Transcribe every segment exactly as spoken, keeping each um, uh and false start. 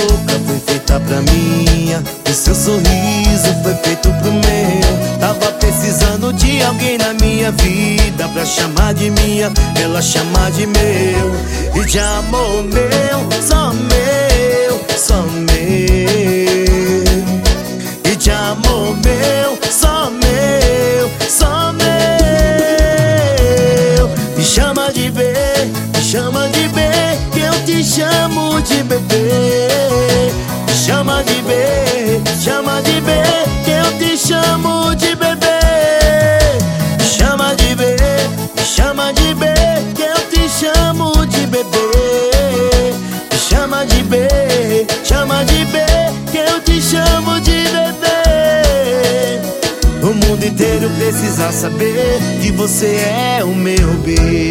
boca foi feita pra minha, o seu sorriso foi feito pro meu. Tava precisando de alguém na minha vida pra chamar de minha, ela chamar de meu. E de amor meu, só meu, só meu. E de amor meu, só meu, só meu. Me chama de B, me chama de B, que eu te chamo de bebê. Me chama de B, chama de B, que eu te chamo de bebê. Me chama de B, me chama de B, que eu te chamo de bebê. Me chama de B, chama de B, que eu te chamo de bebê. O mundo inteiro precisa saber que você é o meu bem.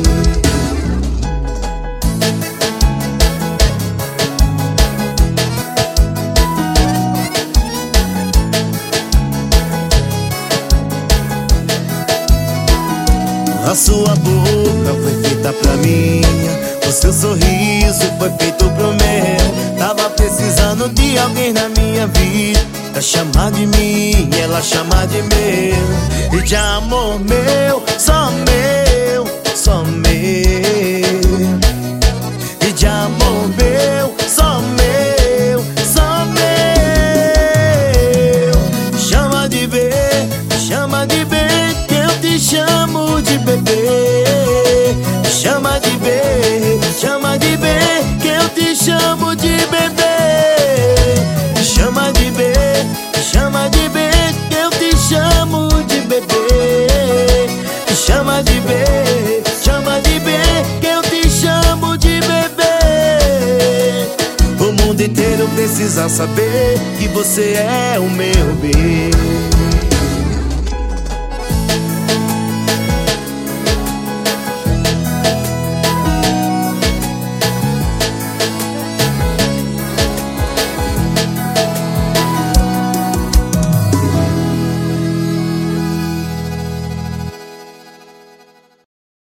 A sua boca foi feita pra minha, o seu sorriso foi feito pro meu. Tava precisando de alguém na minha vida pra chamar de mim, ela chamar de meu. E de amor meu, só meu, só meu. E de amor meu, só meu, só meu. Chama de B, chama de B, que eu te chamo de bebê. Chama de B, chama de B, que eu te chamo de bebê. Chama de B, chama de B, que eu te chamo de bebê. Chama de B, chama de B, que eu te chamo de bebê. O mundo inteiro precisa saber que você é o meu bem.